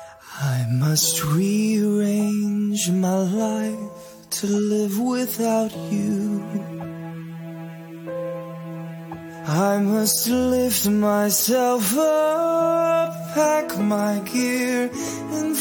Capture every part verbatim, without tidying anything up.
I must rearrange my life to live without you. I must lift myself up, pack my gear and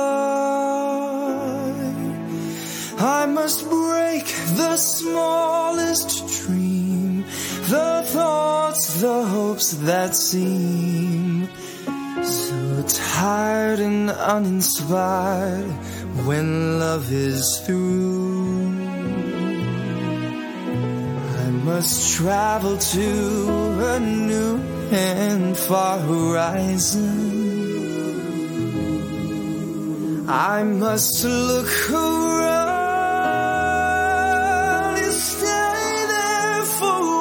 fly. I must break the smallest dream, the thoughts, the hopes that seem so tired and uninspired when love is through. I must travel to a new and far horizon. I must look around and stay there for a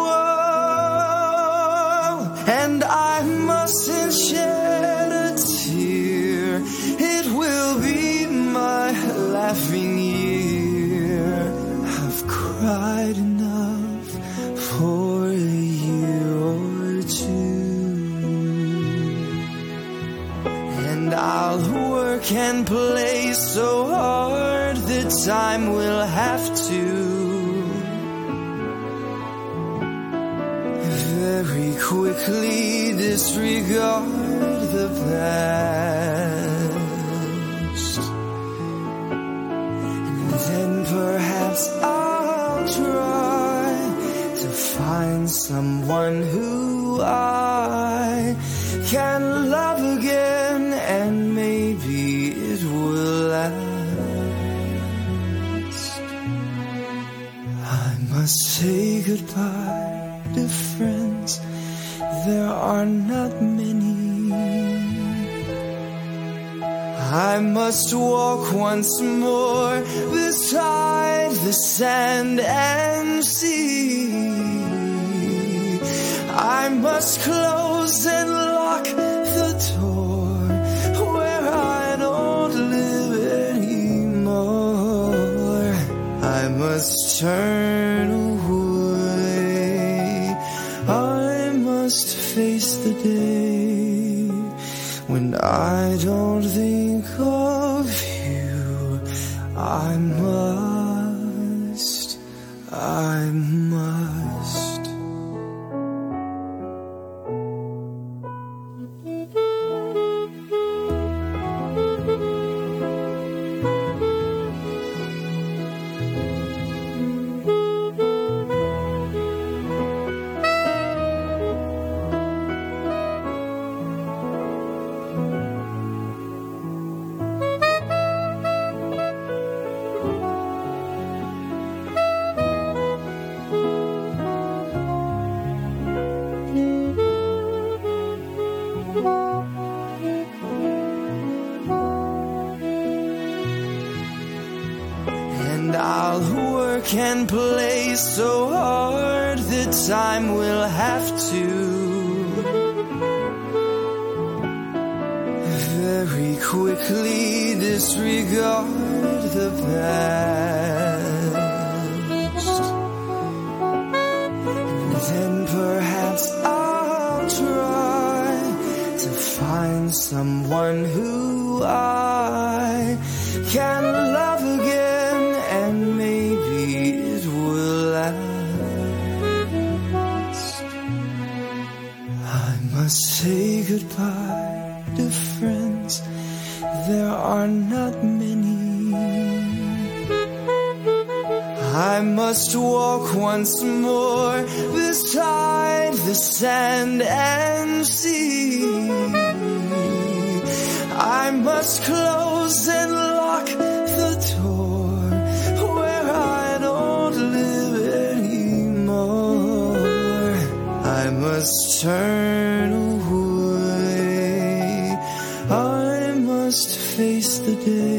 while, and I mustn't shed a tear. It will be my laughing year. I've cried enough for a year or two, and I'll work and play so hard that time will have to very quickly disregard the past. And then perhaps I'll try to find someone who I can love again, and maybe it will last. I must say goodbye to friends, there are not many. I must walk once more beside the sand and sea. I must close and lock the door where I don't live anymore. I must turn away. I must face the day when I don't think of you. I must, I must. And I'll work and play so hard that time will have to very quickly disregard the past. And then perhaps I'll try to find someone who I can love again, and maybe it will last. I must say goodbye to friends, there are not many. I must walk once more beside the sand and sea. I must close and lock the door where I don't live anymore. I must turn away. I must face the day